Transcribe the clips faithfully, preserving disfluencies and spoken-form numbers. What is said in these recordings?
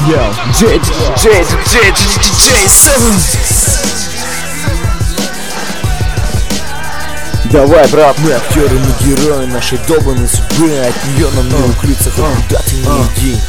Yo, J, J, J, J, семь. Давай, брат. Мы актеры, мы герои нашей долбанной судьбы. От нее нам не укрыться, хоть куда ты не иди.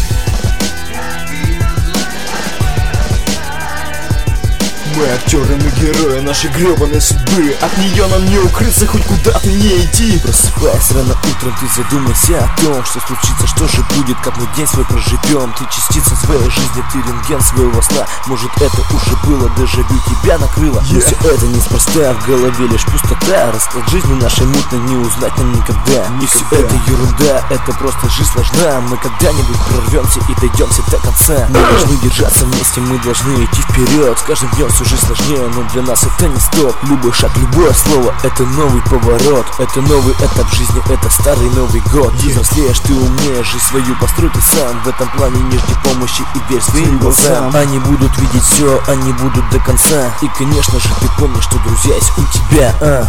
Мы актеры, мы герои нашей гребаной судьбы. От нее нам не укрыться, хоть куда ты не иди. Просыпаясь рано утром, ты задумайся о том, что случится, что же будет, как мы день свой проживем. Ты частица своей жизни, ты рентген своего сна. Может, это уже было, дежавю тебя накрыло. yeah. Но все это неспроста, в голове лишь пустота. Расклад жизни нашей мутной не узнать нам никогда. И все это ерунда, это просто жизнь сложна. Мы когда-нибудь прорвемся и дойдемся до конца. Мы должны держаться вместе, мы должны идти вперед. С каждым днем все жизнь сложнее, но для нас это не стоп. Любой шаг, любое слово, это новый поворот. Это новый этап жизни, это старый Новый год. Ты взрослеешь, ты умнеешь, жизнь свою построй ты сам. В этом плане не жди помощи и верь своим глазам. Они будут видеть все, они будут до конца. И конечно же ты помнишь, что друзья есть у тебя, а?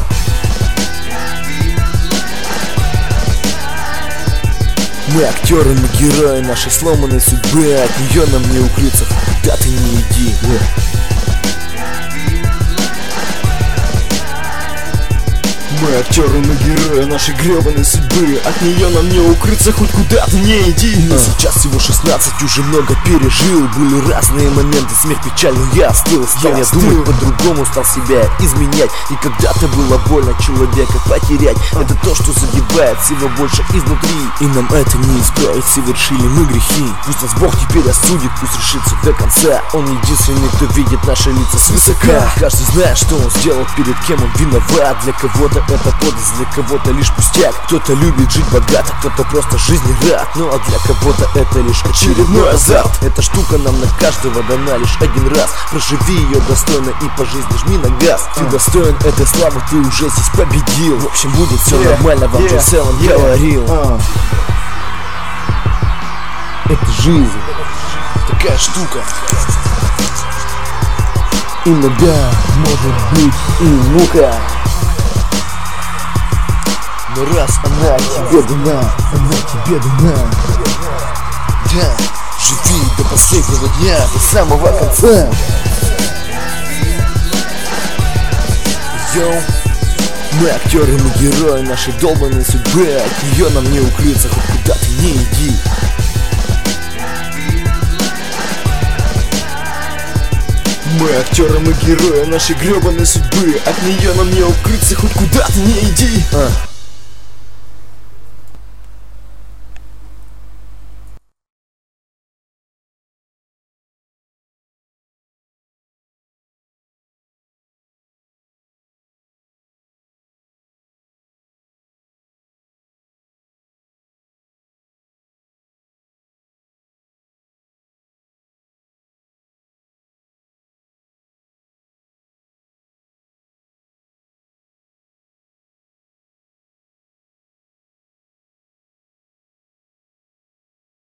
Мы актеры, мы герои нашей сломанной судьбы. От нее нам не укрыться, куда ты не иди. Мы актеры, мы герои нашей гребаной судьбы. От нее нам не укрыться, хоть куда ты не иди. Мне а. сейчас всего шестнадцать, уже много пережил. Были разные моменты, смех, печаль, но я остыл. Стал я, я думать по-другому, стал себя изменять. И когда-то было больно человека потерять. а. Это то, что задевает всего больше изнутри. И нам это не исправить, совершили мы грехи. Пусть нас Бог теперь осудит, пусть решится до конца. Он единственный, кто видит наши лица свысока. Каждый знает, что он сделал, перед кем он виноват. Для кого-то это подлость, для кого-то лишь пустяк. Кто-то любит жить богато, кто-то просто жизни рад. Ну а для кого-то это лишь очередной азарт. Эта штука нам на каждого дана лишь один раз. Проживи ее достойно и по жизни жми на газ. Ты uh. достоин этой славы, ты уже здесь победил. В общем, будет все yeah. нормально, вам yeah. Джей Севен yeah. говорил. uh. Это жизнь, такая штука. Иногда может быть и мука. Но раз она тебе дана, она тебе дана, да, живи до последнего дня, до самого конца. Йоу. Мы актеры, мы герои нашей долбанной судьбы. От нее нам не укрыться, хоть куда ты не иди. Мы актеры, мы герои нашей гребаной судьбы. От нее нам не укрыться, хоть куда ты не иди. а.